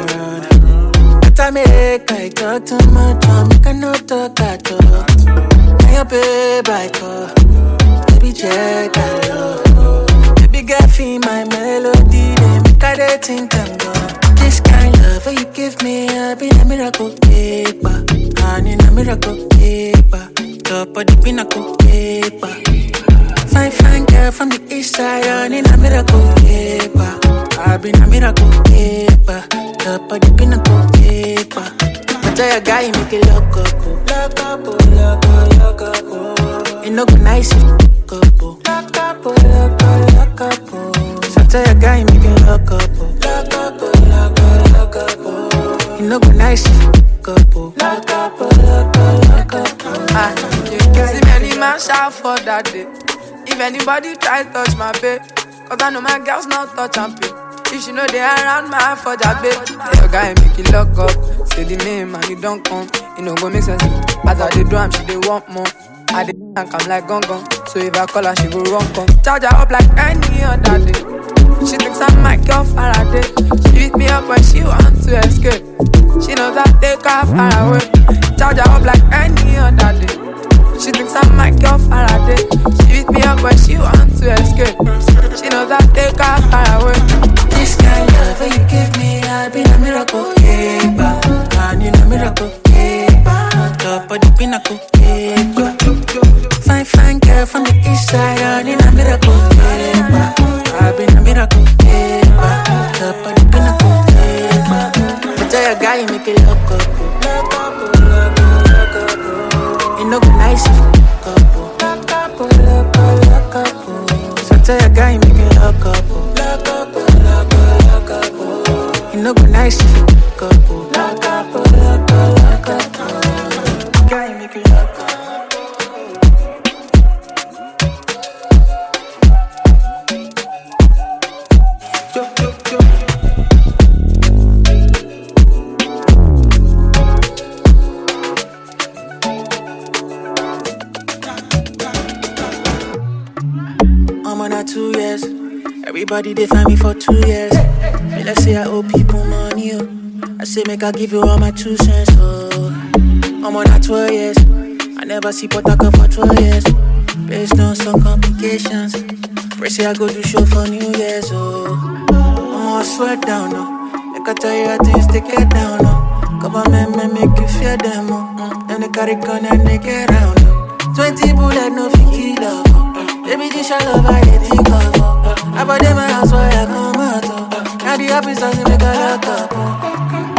around. But I make I talk too much, I make I no talk at all. Now your babe I call, baby check I love. Baby girl feel my melody, they make I dey think I'm gone. This kind of love you give me, I be a miracle keeper. I need a miracle keeper. Top of the pinnacle keeper. Fine girl from the east side, I need a miracle keeper. I been a miracle keeper. Top of the pinnacle keeper. I tell your guy, make it lock up. Lock up, lock up, lock up. It no go nice if you lock up. Lock up, lock up, lock up. So tell your guy, make it lock up. Lock up, lock up, lock up. It no go nice if you lock up. Lock up, lock up, lock up. You can see many man shout for that day. If anybody try to touch my babe, cause I know my girls not touch and pay. If she know they around my for that babe, tell your guy make it lock up. Say the name and you don't come. You know go make sense. As I dey do am, she dey want more. I dey and come like gong. So if I call her, she go run come. Charge her up like any other day. She thinks I'm my girl Faraday. She beat me up when she wants to escape. She knows I take her far away. Charge her up like any other day. She thinks I'm my girl Faraday. She beat me up when she wants to escape. She knows I take her far away. This kind of love you give me, I been a miracle keeper. I need a miracle keeper. Top of the pinnacle keeper. Fine girl from the east side, I need a miracle keeper. I been a miracle keeper. Top of the pinnacle keeper. I tell your guy, make it lock up. Lock up, lock up, lock up. It no go nice if you lock up. Lock up, lock up, lock up. So tell your guy, make it lock up. Lock up, lock up, lock up. It no go nice if you lock up. Lock up, lock up, lock up. Guy, make it lock up. I'm on 2 years. Everybody they find me for 2 years. But let's say I owe people money. Oh. I say make I give you all my 2 cents. Oh. I'm on 12 years. I never see Potaka for 12 years. Based on some complications. Pray say I go do show for New Year's. Oh. I'm all sweat down. Oh. Make I tell you how things they get down. Oh. Government may make you fear them. Oh. Then they carry gun and they get round. Oh. 20 bullet no fit kill love. Baby, this your love, I didn't think of. I bought them my house where I come out. Now the happy songs make a lock up.